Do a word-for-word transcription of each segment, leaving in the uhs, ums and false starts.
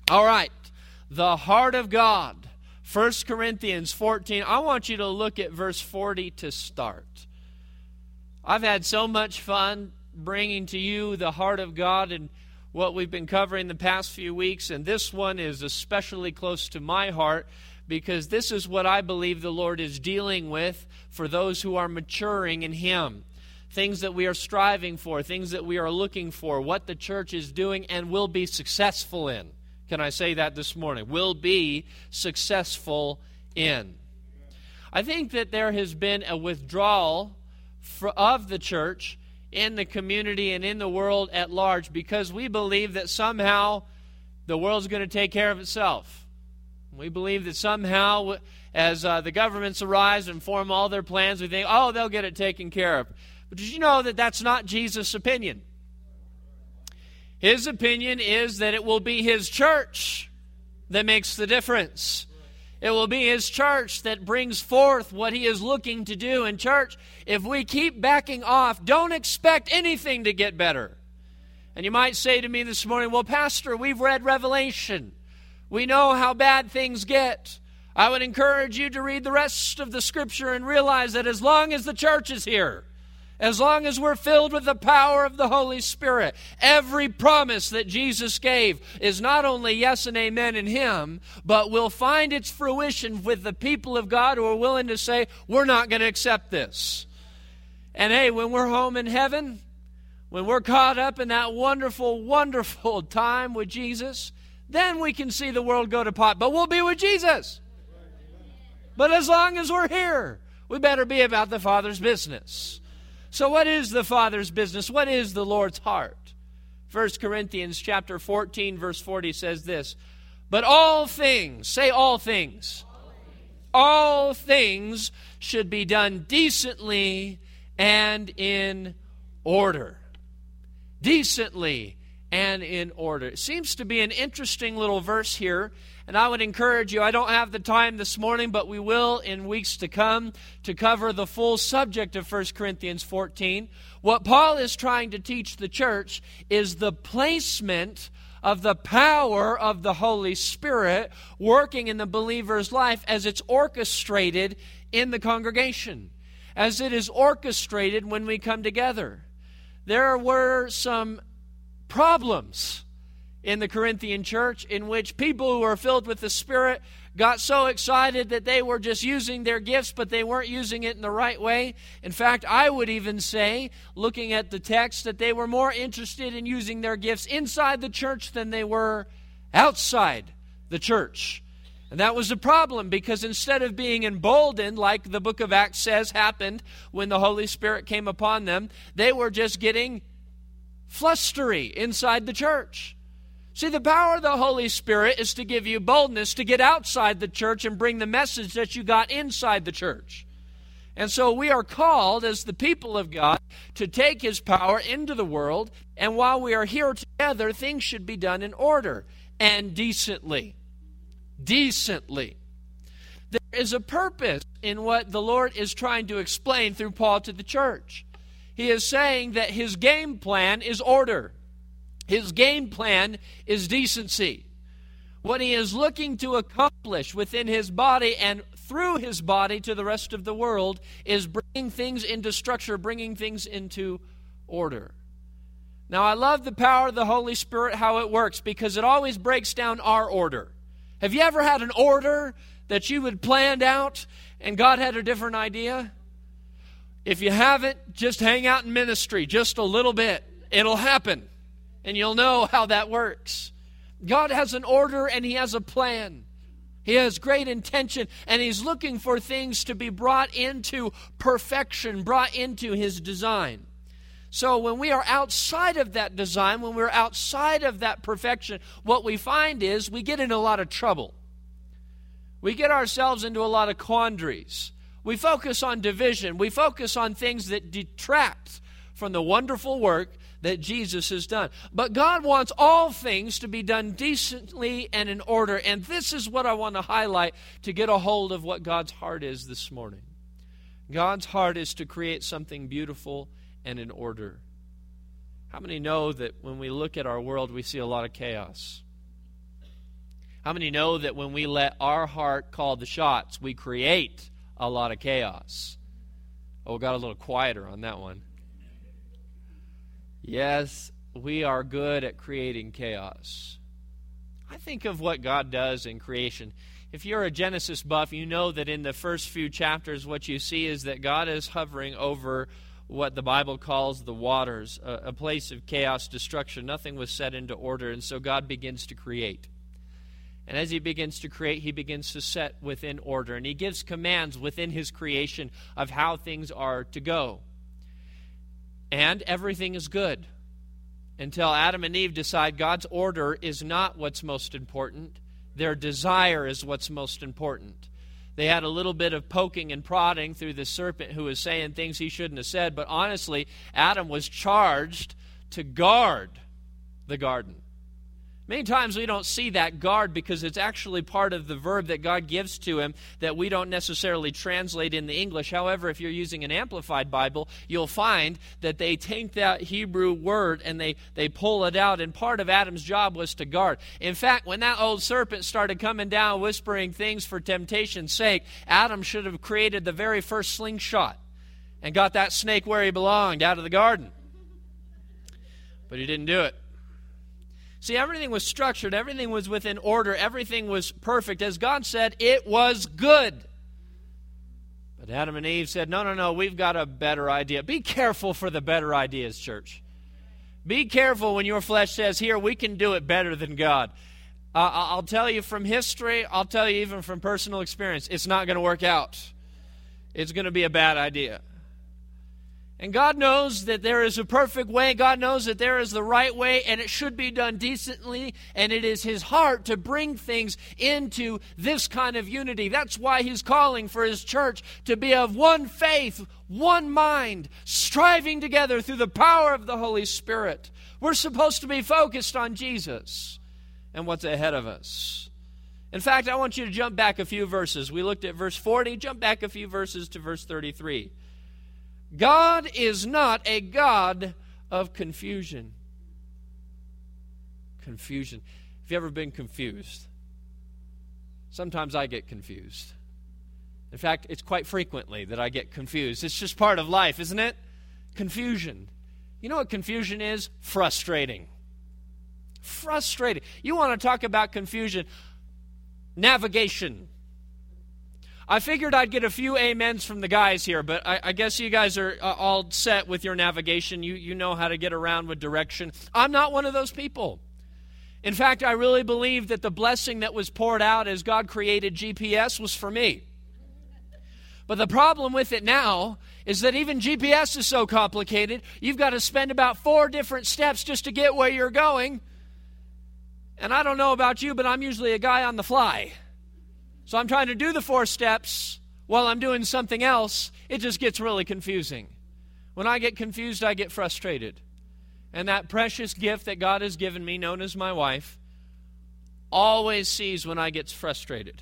All right, the heart of God. First Corinthians fourteen. I want you to look at verse forty to start. I've had so much fun bringing to you the heart of God and what we've been covering the past few weeks, and this one is especially close to my heart because this is what I believe the Lord is dealing with for those who are maturing in Him. Things that we are striving for, things that we are looking for, what the church is doing and will be successful in. Can I say that this morning? Will be successful in. I think that there has been a withdrawal for, of the church in the community and in the world at large because we believe that somehow the world's going to take care of itself. We believe that somehow as uh, the governments arise and form all their plans, we think, oh, they'll get it taken care of. But did you know that that's not Jesus' opinion? His opinion is that it will be His church that makes the difference. It will be His church that brings forth what He is looking to do. And church, if we keep backing off, don't expect anything to get better. And you might say to me this morning, well, Pastor, we've read Revelation. We know how bad things get. I would encourage you to read the rest of the Scripture and realize that as long as the church is here, as long as we're filled with the power of the Holy Spirit, every promise that Jesus gave is not only yes and amen in Him, but will find its fruition with the people of God who are willing to say, we're not going to accept this. And hey, when we're home in heaven, when we're caught up in that wonderful, wonderful time with Jesus, then we can see the world go to pot. But we'll be with Jesus. But as long as we're here, we better be about the Father's business. So what is the Father's business? What is the Lord's heart? First Corinthians chapter fourteen, verse forty says this, but all things, say all things, all things should be done decently and in order. Decently and in order. It seems to be an interesting little verse here. And I would encourage you, I don't have the time this morning, but we will in weeks to come to cover the full subject of First Corinthians fourteen. What Paul is trying to teach the church is the placement of the power of the Holy Spirit working in the believer's life as it's orchestrated in the congregation, as it is orchestrated when we come together. There were some problems in the Corinthian church in which people who were filled with the Spirit got so excited that they were just using their gifts, but they weren't using it in the right way. In fact, I would even say, looking at the text, that they were more interested in using their gifts inside the church than they were outside the church. And that was a problem because instead of being emboldened, like the book of Acts says happened when the Holy Spirit came upon them, they were just getting flustery inside the church. See, the power of the Holy Spirit is to give you boldness to get outside the church and bring the message that you got inside the church. And so we are called as the people of God to take His power into the world. And while we are here together, things should be done in order and decently. Decently. There is a purpose in what the Lord is trying to explain through Paul to the church. He is saying that His game plan is order. His game plan is decency. What He is looking to accomplish within His body and through His body to the rest of the world is bringing things into structure, bringing things into order. Now, I love the power of the Holy Spirit, how it works, because it always breaks down our order. Have you ever had an order that you had planned out and God had a different idea? If you haven't, just hang out in ministry just a little bit. It'll happen. And you'll know how that works. God has an order and He has a plan. He has great intention and He's looking for things to be brought into perfection, brought into His design. So when we are outside of that design, when we're outside of that perfection, what we find is we get in a lot of trouble. We get ourselves into a lot of quandaries. We focus on division. We focus on things that detract from the wonderful work that Jesus has done. But God wants all things to be done decently and in order. And this is what I want to highlight to get a hold of what God's heart is this morning. God's heart is to create something beautiful and in order. How many know that when we look at our world, we see a lot of chaos? How many know that when we let our heart call the shots, we create a lot of chaos? Oh, got a little quieter on that one. Yes, we are good at creating chaos. I think of what God does in creation. If you're a Genesis buff, you know that in the first few chapters, what you see is that God is hovering over what the Bible calls the waters, a, a place of chaos, destruction. Nothing was set into order, and so God begins to create. And as he begins to create, he begins to set within order, and he gives commands within his creation of how things are to go. And everything is good until Adam and Eve decide God's order is not what's most important. Their desire is what's most important. They had a little bit of poking and prodding through the serpent who was saying things he shouldn't have said, but honestly, Adam was charged to guard the garden. Many times we don't see that guard because it's actually part of the verb that God gives to him that we don't necessarily translate in the English. However, if you're using an Amplified Bible, you'll find that they take that Hebrew word and they, they pull it out, and part of Adam's job was to guard. In fact, when that old serpent started coming down whispering things for temptation's sake, Adam should have created the very first slingshot and got that snake where he belonged, out of the garden. But he didn't do it. See, everything was structured, everything was within order, everything was perfect. As God said, it was good. But Adam and Eve said, no, no, no, we've got a better idea. Be careful for the better ideas, church. Be careful when your flesh says, here, we can do it better than God. Uh, I'll tell you from history, I'll tell you even from personal experience, it's not going to work out. It's going to be a bad idea. And God knows that there is a perfect way. God knows that there is the right way, and it should be done decently. And it is his heart to bring things into this kind of unity. That's why he's calling for his church to be of one faith, one mind, striving together through the power of the Holy Spirit. We're supposed to be focused on Jesus and what's ahead of us. In fact, I want you to jump back a few verses. We looked at verse forty. Jump back a few verses to verse thirty-three. God is not a God of confusion. Confusion. Have you ever been confused? Sometimes I get confused. In fact, it's quite frequently that I get confused. It's just part of life, isn't it? Confusion. You know what confusion is? Frustrating. Frustrating. You want to talk about confusion? Navigation. I figured I'd get a few amens from the guys here, but I, I guess you guys are uh, all set with your navigation. You, you know how to get around with direction. I'm not one of those people. In fact, I really believe that the blessing that was poured out as God created G P S was for me. But the problem with it now is that even G P S is so complicated, you've got to spend about four different steps just to get where you're going. And I don't know about you, but I'm usually a guy on the fly. So I'm trying to do the four steps while I'm doing something else. It just gets really confusing. When I get confused, I get frustrated. And that precious gift that God has given me, known as my wife, always sees when I get frustrated.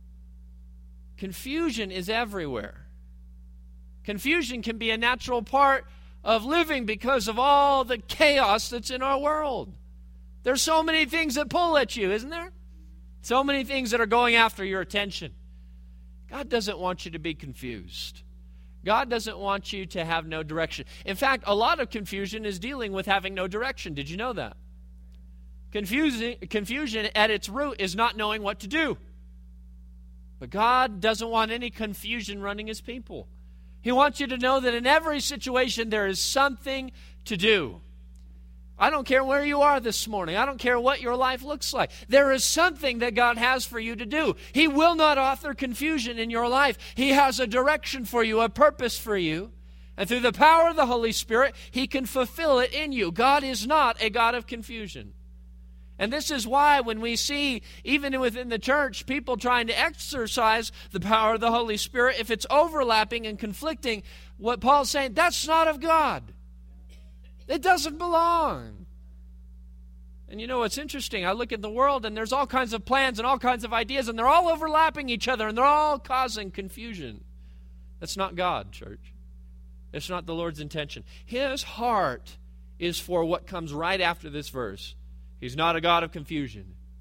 Confusion is everywhere. Confusion can be a natural part of living because of all the chaos that's in our world. There's so many things that pull at you, isn't there? So many things that are going after your attention. God doesn't want you to be confused. God doesn't want you to have no direction. In fact, a lot of confusion is dealing with having no direction. Did you know that? Confusing, confusion at its root is not knowing what to do. But God doesn't want any confusion running his people. He wants you to know that in every situation there is something to do. I don't care where you are this morning. I don't care what your life looks like. There is something that God has for you to do. He will not author confusion in your life. He has a direction for you, a purpose for you. And through the power of the Holy Spirit, he can fulfill it in you. God is not a God of confusion. And this is why when we see, even within the church, people trying to exercise the power of the Holy Spirit, if it's overlapping and conflicting, what Paul's saying, that's not of God. It doesn't belong. And you know what's interesting? I look at the world and there's all kinds of plans and all kinds of ideas and they're all overlapping each other and they're all causing confusion. That's not God, church. It's not the Lord's intention. His heart is for what comes right after this verse. He's not a God of confusion.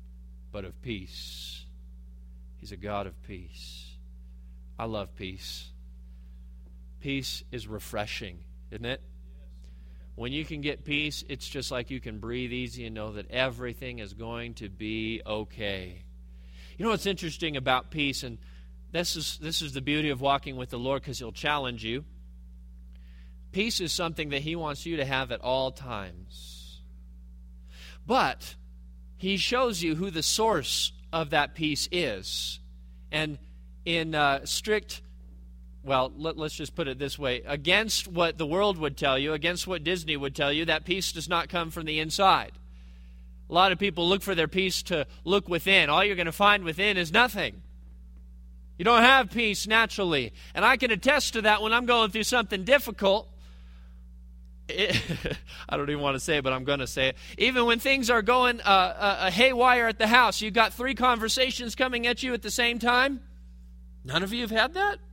but of peace. He's a God of peace. I love peace. Peace is refreshing, isn't it? When you can get peace, it's just like you can breathe easy and know that everything is going to be okay. You know what's interesting about peace, and this is this is the beauty of walking with the Lord, because He'll challenge you. Peace is something that He wants you to have at all times. But He shows you who the source of that peace is. And in uh, strict, well, let, let's just put it this way. Against what the world would tell you, against what Disney would tell you, that peace does not come from the inside. A lot of people look for their peace to look within. All you're going to find within is nothing. You don't have peace naturally. And I can attest to that when I'm going through something difficult. It, I don't even want to say it, but I'm going to say it. Even when things are going uh, uh, haywire at the house, you've got three conversations coming at you at the same time. None of you have had that?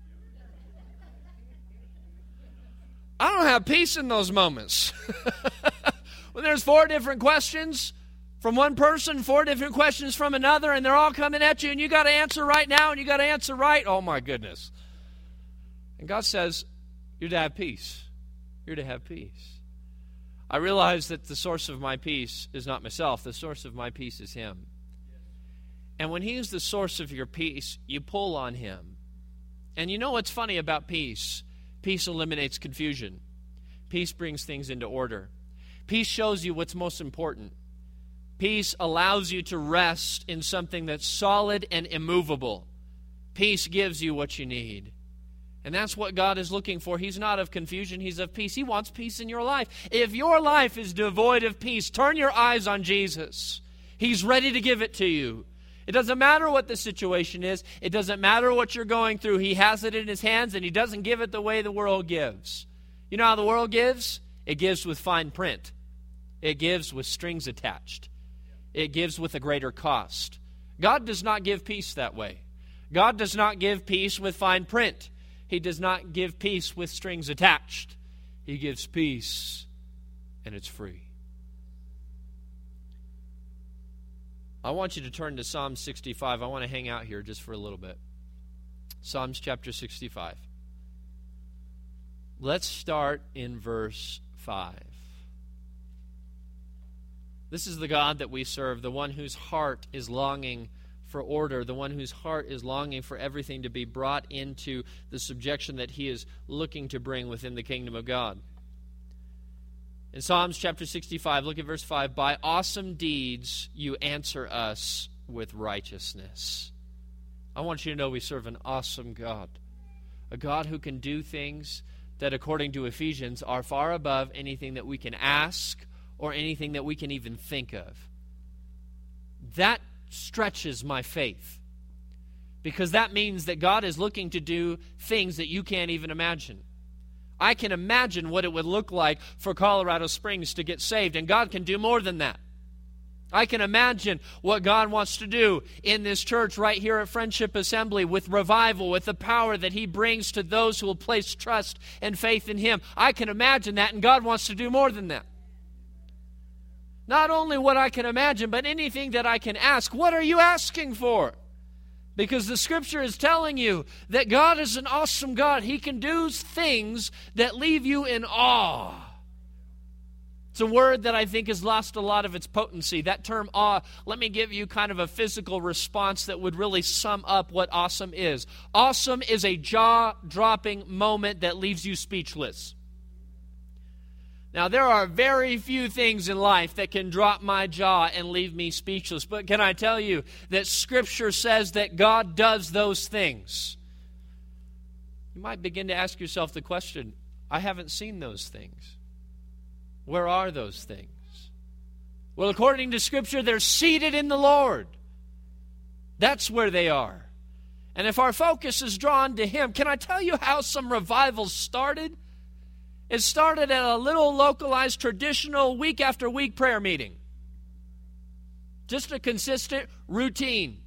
I don't have peace in those moments. When there's four different questions from one person, four different questions from another, and they're all coming at you, and you got to answer right now, and you got to answer right. Oh, my goodness. And God says, you're to have peace. You're to have peace. I realize that the source of my peace is not myself. The source of my peace is Him. And when He is the source of your peace, you pull on Him. And you know what's funny about peace? Peace eliminates confusion. Peace brings things into order. Peace shows you what's most important. Peace allows you to rest in something that's solid and immovable. Peace gives you what you need. And that's what God is looking for. He's not of confusion, He's of peace. He wants peace in your life. If your life is devoid of peace, turn your eyes on Jesus. He's ready to give it to you. It doesn't matter what the situation is. It doesn't matter what you're going through. He has it in His hands, and He doesn't give it the way the world gives. You know how the world gives? It gives with fine print. It gives with strings attached. It gives with a greater cost. God does not give peace that way. God does not give peace with fine print. He does not give peace with strings attached. He gives peace, and it's free. I want you to turn to Psalm sixty-five. I want to hang out here just for a little bit. Psalms chapter sixty-five. Let's start in verse five. This is the God that we serve, the one whose heart is longing for order, the one whose heart is longing for everything to be brought into the subjection that He is looking to bring within the kingdom of God. In Psalms chapter sixty-five, look at verse five. By awesome deeds you answer us with righteousness. I want you to know we serve an awesome God. A God who can do things that, according to Ephesians, are far above anything that we can ask or anything that we can even think of. That stretches my faith, because that means that God is looking to do things that you can't even imagine. I can imagine what it would look like for Colorado Springs to get saved, and God can do more than that. I can imagine what God wants to do in this church right here at Friendship Assembly with revival, with the power that He brings to those who will place trust and faith in Him. I can imagine that, and God wants to do more than that. Not only what I can imagine, but anything that I can ask. What are you asking for? Because the Scripture is telling you that God is an awesome God. He can do things that leave you in awe. It's a word that I think has lost a lot of its potency. That term awe, let me give you kind of a physical response that would really sum up what awesome is. Awesome is a jaw-dropping moment that leaves you speechless. Now, there are very few things in life that can drop my jaw and leave me speechless. But can I tell you that Scripture says that God does those things? You might begin to ask yourself the question, I haven't seen those things. Where are those things? Well, according to Scripture, they're seated in the Lord. That's where they are. And if our focus is drawn to Him, can I tell you how some revivals started? It started at a little localized, traditional, week after week prayer meeting. Just a consistent routine.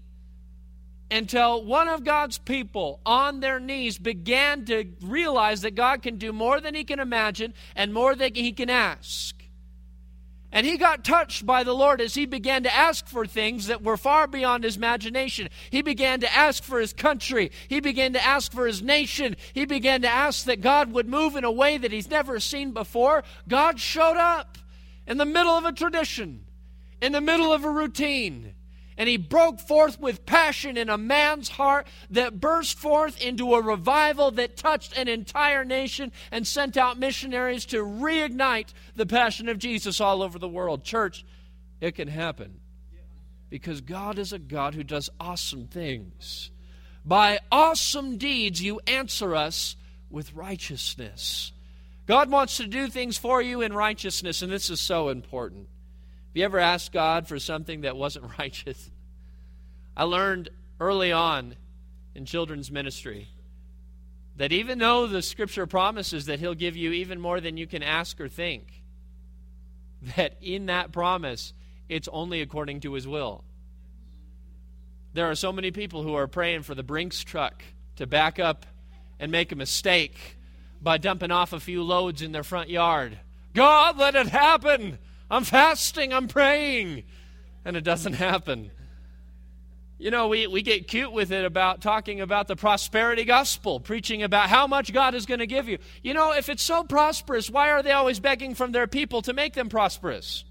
Until one of God's people on their knees began to realize that God can do more than he can imagine and more than he can ask. And he got touched by the Lord as he began to ask for things that were far beyond his imagination. He began to ask for his country. He began to ask for his nation. He began to ask that God would move in a way that he's never seen before. God showed up in the middle of a tradition, in the middle of a routine. And he broke forth with passion in a man's heart that burst forth into a revival that touched an entire nation and sent out missionaries to reignite the passion of Jesus all over the world. Church, it can happen because God is a God who does awesome things. By awesome deeds, you answer us with righteousness. God wants to do things for you in righteousness, and this is so important. Have you ever asked God for something that wasn't righteous? I learned early on in children's ministry that even though the Scripture promises that He'll give you even more than you can ask or think, that in that promise, it's only according to His will. There are so many people who are praying for the Brinks truck to back up and make a mistake by dumping off a few loads in their front yard. God, let it happen! I'm fasting, I'm praying. And it doesn't happen. You know, we, we get cute with it about talking about the prosperity gospel, preaching about how much God is going to give you. You know, if it's so prosperous, why are they always begging from their people to make them prosperous?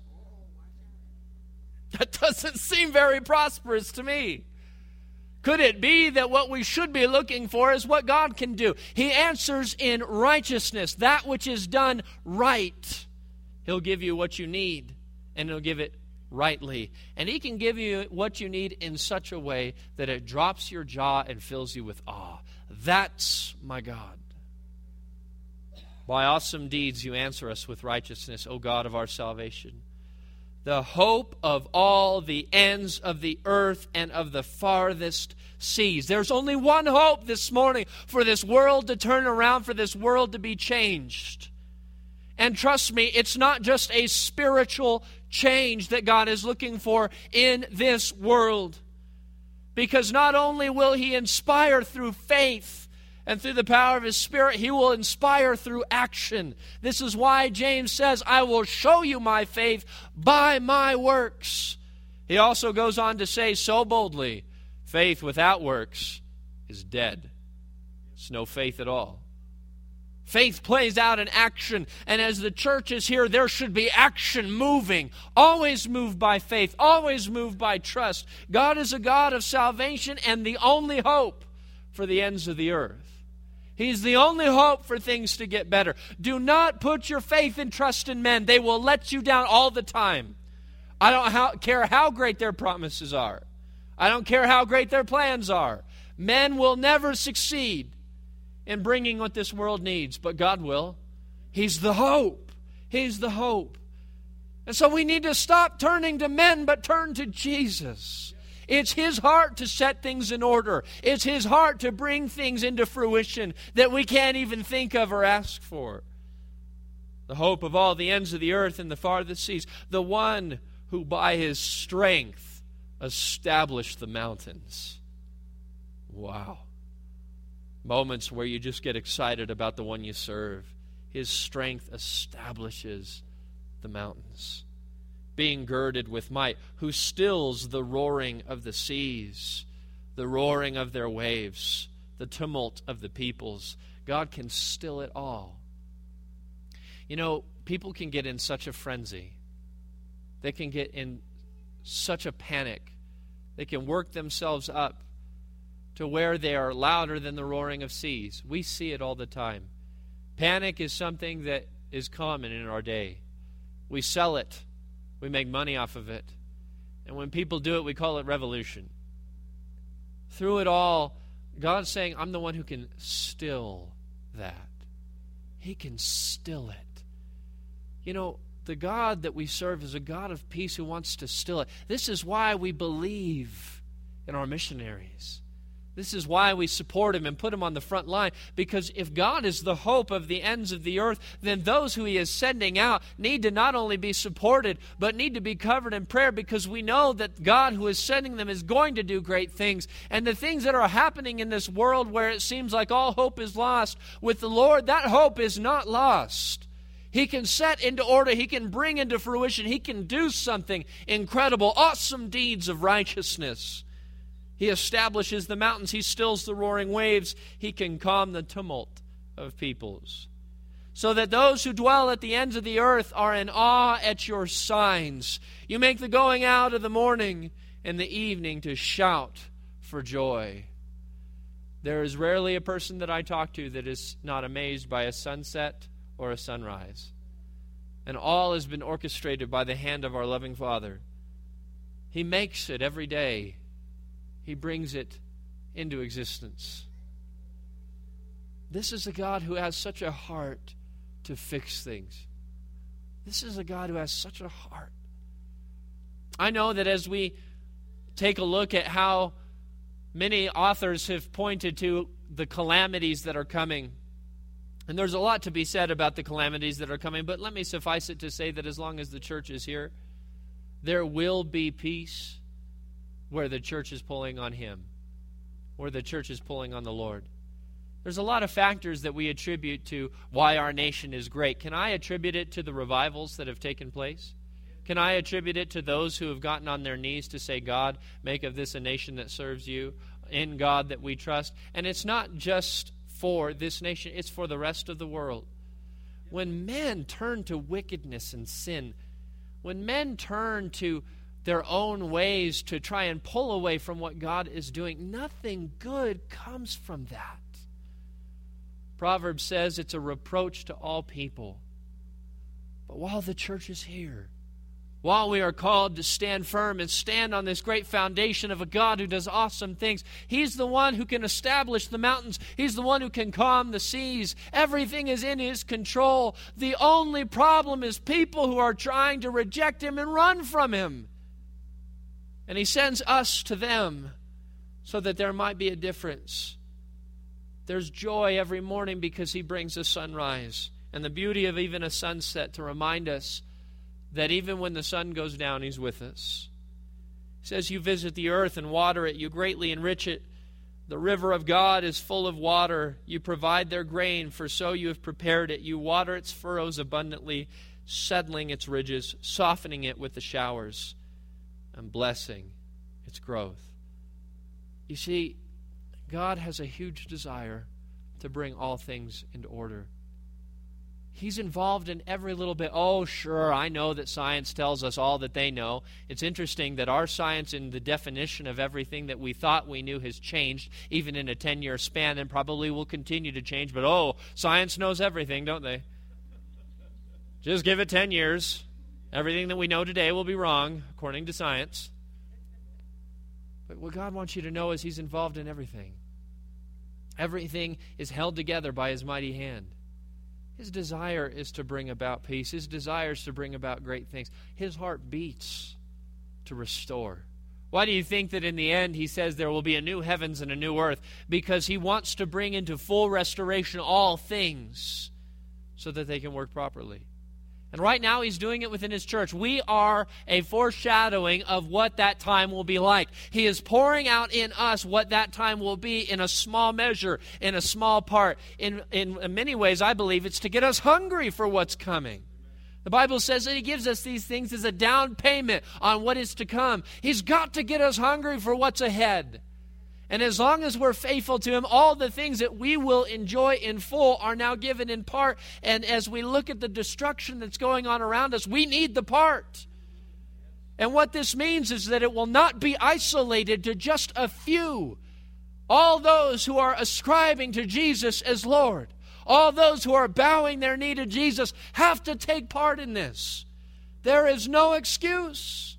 That doesn't seem very prosperous to me. Could it be that what we should be looking for is what God can do? He answers in righteousness, that which is done right. He'll give you what you need, and He'll give it rightly. And He can give you what you need in such a way that it drops your jaw and fills you with awe. That's my God. By awesome deeds you answer us with righteousness, O God of our salvation. The hope of all the ends of the earth and of the farthest seas. There's only one hope this morning for this world to turn around, for this world to be changed. And trust me, it's not just a spiritual change that God is looking for in this world. Because not only will He inspire through faith and through the power of His Spirit, He will inspire through action. This is why James says, I will show you my faith by my works. He also goes on to say so boldly, faith without works is dead. It's no faith at all. Faith plays out in action, and as the church is here, there should be action moving. Always moved by faith, always moved by trust. God is a God of salvation and the only hope for the ends of the earth. He's the only hope for things to get better. Do not put your faith and trust in men. They will let you down all the time. I don't how, care how great their promises are. I don't care how great their plans are. Men will never succeed in bringing what this world needs, but God will. He's the hope. He's the hope. And so we need to stop turning to men, but turn to Jesus. It's His heart to set things in order. It's His heart to bring things into fruition that we can't even think of or ask for. The hope of all the ends of the earth and the farthest seas. The one who by His strength established the mountains. Wow. Moments where you just get excited about the one you serve. His strength establishes the mountains. Being girded with might, who stills the roaring of the seas, the roaring of their waves, the tumult of the peoples. God can still it all. You know, people can get in such a frenzy. They can get in such a panic. They can work themselves up to where they are louder than the roaring of seas. We see it all the time. Panic is something that is common in our day. We sell it. We make money off of it. And when people do it, we call it revolution. Through it all, God's saying, I'm the one who can still that. He can still it. You know, the God that we serve is a God of peace who wants to still it. This is why we believe in our missionaries. This is why we support Him and put Him on the front line. Because if God is the hope of the ends of the earth, then those who He is sending out need to not only be supported, but need to be covered in prayer, because we know that God who is sending them is going to do great things. And the things that are happening in this world where it seems like all hope is lost, with the Lord, that hope is not lost. He can set into order. He can bring into fruition. He can do something incredible, awesome deeds of righteousness. He establishes the mountains. He stills the roaring waves. He can calm the tumult of peoples. So that those who dwell at the ends of the earth are in awe at your signs. You make the going out of the morning and the evening to shout for joy. There is rarely a person that I talk to that is not amazed by a sunset or a sunrise. And all has been orchestrated by the hand of our loving Father. He makes it every day. He brings it into existence. This is a God who has such a heart to fix things. This is a God who has such a heart. I know that as we take a look at how many authors have pointed to the calamities that are coming, and there's a lot to be said about the calamities that are coming, but let me suffice it to say that as long as the church is here, there will be peace where the church is pulling on Him, where the church is pulling on the Lord. There's a lot of factors that we attribute to why our nation is great. Can I attribute it to the revivals that have taken place? Can I attribute it to those who have gotten on their knees to say, God, make of this a nation that serves you, in God that we trust? And it's not just for this nation, it's for the rest of the world. When men turn to wickedness and sin, when men turn to their own ways to try and pull away from what God is doing, nothing good comes from that. Proverbs says it's a reproach to all people. But while the church is here, while we are called to stand firm and stand on this great foundation of a God who does awesome things, He's the one who can establish the mountains. He's the one who can calm the seas. Everything is in His control. The only problem is people who are trying to reject Him and run from Him. And He sends us to them so that there might be a difference. There's joy every morning because He brings a sunrise and the beauty of even a sunset to remind us that even when the sun goes down, He's with us. He says, you visit the earth and water it. You greatly enrich it. The river of God is full of water. You provide their grain, for so you have prepared it. You water its furrows abundantly, settling its ridges, softening it with the showers, and blessing its growth. You see, God has a huge desire to bring all things into order. He's involved in every little bit. Oh, sure, I know that science tells us all that they know. It's interesting that our science in the definition of everything that we thought we knew has changed, even in a ten-year span, and probably will continue to change. But, oh, science knows everything, don't they? Just give it ten years. Everything that we know today will be wrong, according to science. But what God wants you to know is He's involved in everything. Everything is held together by His mighty hand. His desire is to bring about peace. His desire is to bring about great things. His heart beats to restore. Why do you think that in the end He says there will be a new heavens and a new earth? Because He wants to bring into full restoration all things so that they can work properly. And right now He's doing it within His church. We are a foreshadowing of what that time will be like. He is pouring out in us what that time will be in a small measure, in a small part. In, in many ways, I believe it's to get us hungry for what's coming. The Bible says that He gives us these things as a down payment on what is to come. He's got to get us hungry for what's ahead. And as long as we're faithful to Him, all the things that we will enjoy in full are now given in part. And as we look at the destruction that's going on around us, we need the part. And what this means is that it will not be isolated to just a few. All those who are ascribing to Jesus as Lord, all those who are bowing their knee to Jesus have to take part in this. There is no excuse.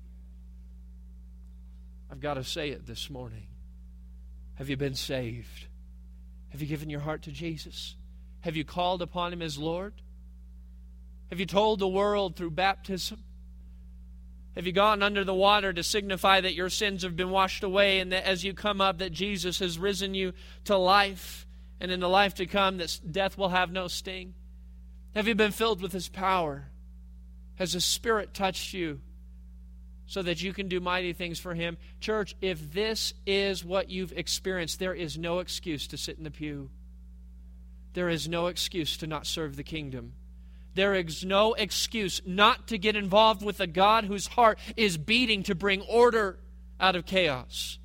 I've got to say it this morning. Have you been saved? Have you given your heart to Jesus? Have you called upon Him as Lord? Have you told the world through baptism? Have you gone under the water to signify that your sins have been washed away and that as you come up that Jesus has risen you to life and in the life to come that death will have no sting? Have you been filled with His power? Has the Spirit touched you so that you can do mighty things for Him? Church, if this is what you've experienced, there is no excuse to sit in the pew. There is no excuse to not serve the kingdom. There is no excuse not to get involved with a God whose heart is beating to bring order out of chaos.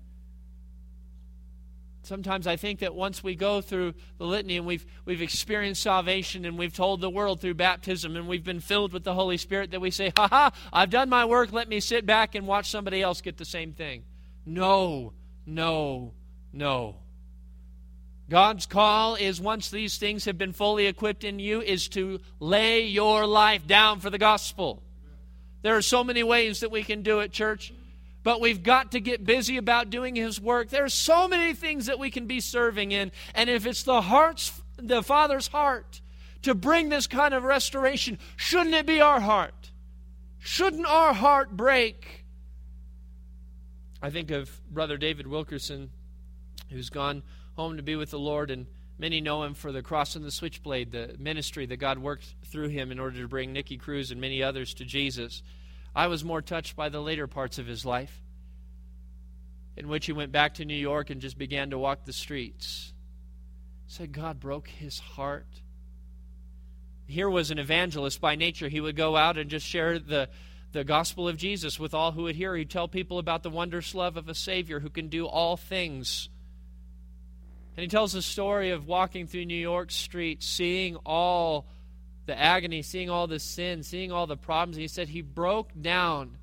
Sometimes I think that once we go through the litany and we've we've experienced salvation and we've told the world through baptism and we've been filled with the Holy Spirit that we say, ha ha, I've done my work, let me sit back and watch somebody else get the same thing. No, no, no. God's call is, once these things have been fully equipped in you, is to lay your life down for the gospel. There are so many ways that we can do it, church. But we've got to get busy about doing His work. There are so many things that we can be serving in. And if it's the heart's, the Father's heart to bring this kind of restoration, shouldn't it be our heart? Shouldn't our heart break? I think of Brother David Wilkerson, who's gone home to be with the Lord, and many know him for the Cross and the Switchblade, the ministry that God worked through him in order to bring Nicky Cruz and many others to Jesus. I was more touched by the later parts of his life, in which he went back to New York and just began to walk the streets. Said God broke his heart. Here was an evangelist by nature. He would go out and just share the, the gospel of Jesus with all who would hear. He'd tell people about the wondrous love of a Savior who can do all things. And he tells the story of walking through New York streets, seeing all the agony, seeing all the sin, seeing all the problems. And he said he broke down.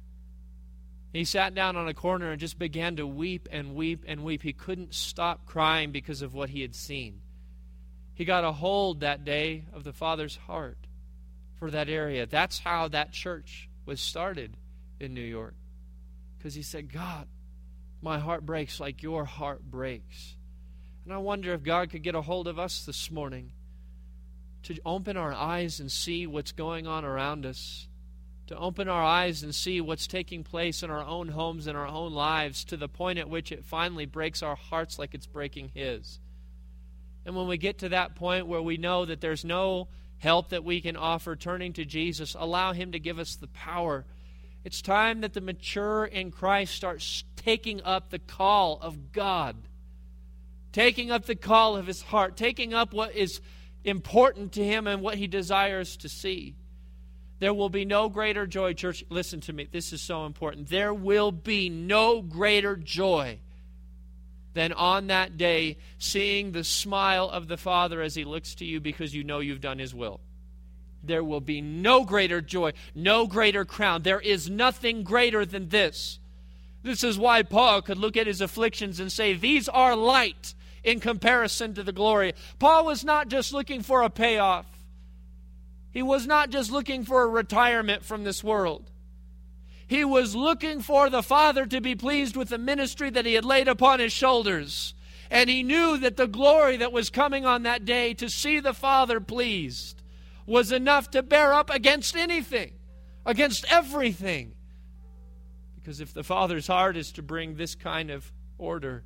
He sat down on a corner and just began to weep and weep and weep. He couldn't stop crying because of what he had seen. He got a hold that day of the Father's heart for that area. That's how that church was started in New York. Because he said, God, my heart breaks like your heart breaks. And I wonder if God could get a hold of us this morning to open our eyes and see what's going on around us, to open our eyes and see what's taking place in our own homes and our own lives, to the point at which it finally breaks our hearts like it's breaking His. And when we get to that point where we know that there's no help that we can offer, turning to Jesus, allow Him to give us the power. It's time that the mature in Christ starts taking up the call of God, taking up the call of His heart, taking up what is important to Him and what He desires to see. There will be no greater joy, church. Listen to me. This is so important. There will be no greater joy than on that day seeing the smile of the Father as He looks to you because you know you've done His will. There will be no greater joy, no greater crown. There is nothing greater than this. This is why Paul could look at his afflictions and say, these are light in comparison to the glory. Paul was not just looking for a payoff. He was not just looking for a retirement from this world. He was looking for the Father to be pleased with the ministry that He had laid upon His shoulders. And he knew that the glory that was coming on that day, to see the Father pleased, was enough to bear up against anything, against everything. Because if the Father's heart is to bring this kind of order,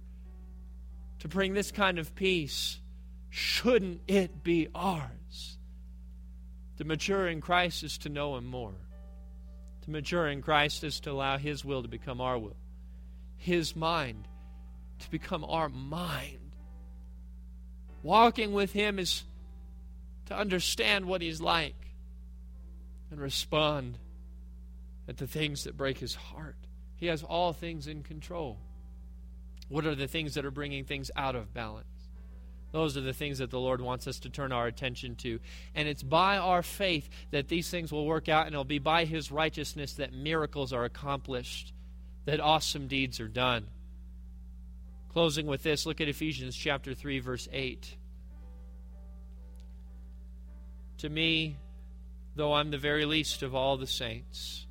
to bring this kind of peace, shouldn't it be ours? To mature in Christ is to know Him more. To mature in Christ is to allow His will to become our will. His mind to become our mind. Walking with Him is to understand what He's like and respond at the things that break His heart. He has all things in control. What are the things that are bringing things out of balance? Those are the things that the Lord wants us to turn our attention to. And it's by our faith that these things will work out, and it'll be by His righteousness that miracles are accomplished, that awesome deeds are done. Closing with this, look at Ephesians chapter three, verse eight. To me, though I'm the very least of all the saints,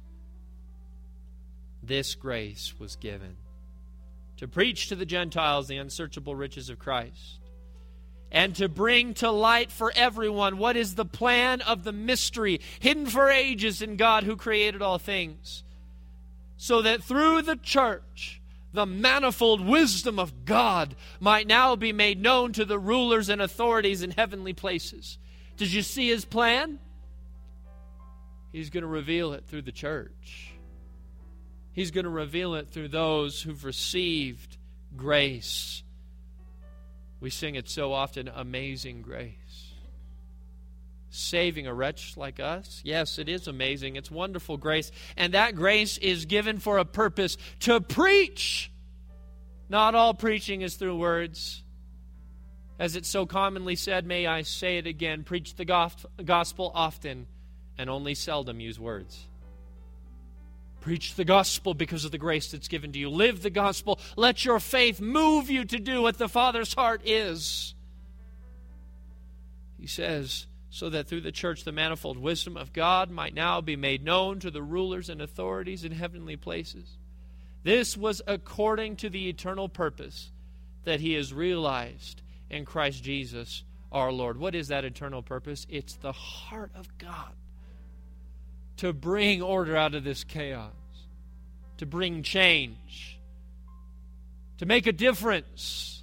this grace was given, to preach to the Gentiles the unsearchable riches of Christ, and to bring to light for everyone what is the plan of the mystery hidden for ages in God who created all things, so that through the church the manifold wisdom of God might now be made known to the rulers and authorities in heavenly places. Did you see His plan? He's going to reveal it through the church. He's going to reveal it through those who've received grace. We sing it so often, Amazing Grace. saving a wretch like us. Yes, it is amazing. It's wonderful grace. And that grace is given for a purpose, to preach. Not all preaching is through words. As it's so commonly said, may I say it again, preach the gospel often and only seldom use words. Preach the gospel because of the grace that's given to you. Live the gospel. Let your faith move you to do what the Father's heart is. He says, so that through the church the manifold wisdom of God might now be made known to the rulers and authorities in heavenly places. This was according to the eternal purpose that He has realized in Christ Jesus our Lord. What is that eternal purpose? It's the heart of God. To bring order out of this chaos, to bring change, to make a difference.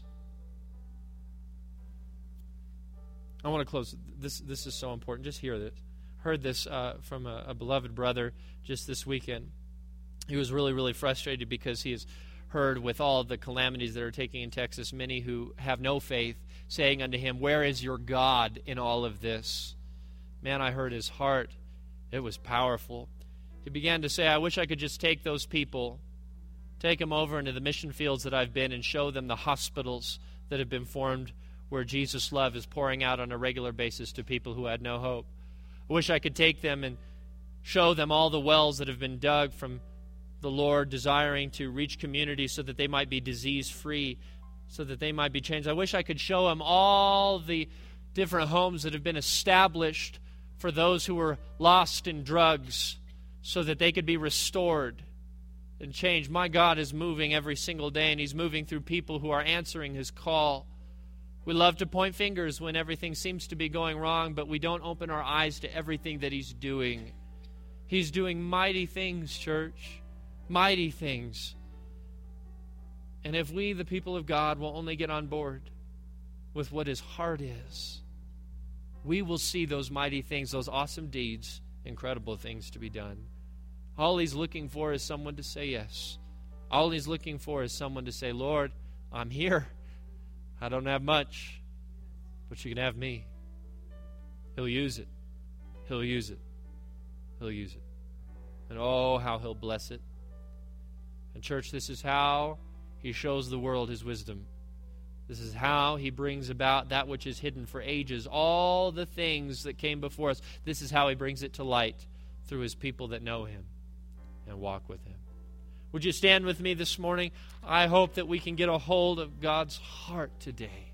I want to close. This this is so important. Just hear this. Heard this uh, from a, a beloved brother just this weekend. He was really, really frustrated because he has heard with all the calamities that are taking in Texas, many who have no faith saying unto him, where is your God in all of this? Man, I heard his heart. It was powerful. He began to say, I wish I could just take those people, take them over into the mission fields that I've been and show them the hospitals that have been formed where Jesus' love is pouring out on a regular basis to people who had no hope. I wish I could take them and show them all the wells that have been dug from the Lord, desiring to reach communities so that they might be disease-free, so that they might be changed. I wish I could show them all the different homes that have been established for those who were lost in drugs so that they could be restored and changed. My God is moving every single day, and He's moving through people who are answering His call. We love to point fingers when everything seems to be going wrong, but we don't open our eyes to everything that He's doing. He's doing mighty things, church. Mighty things. And if we, the people of God, will only get on board with what His heart is, we will see those mighty things, those awesome deeds, incredible things to be done. All He's looking for is someone to say yes. All He's looking for is someone to say, Lord, I'm here. I don't have much, but you can have me. He'll use it. He'll use it. He'll use it. And oh, how He'll bless it. And church, this is how He shows the world His wisdom. This is how He brings about that which is hidden for ages. All the things that came before us, this is how He brings it to light through His people that know Him and walk with Him. Would you stand with me this morning? I hope that we can get a hold of God's heart today.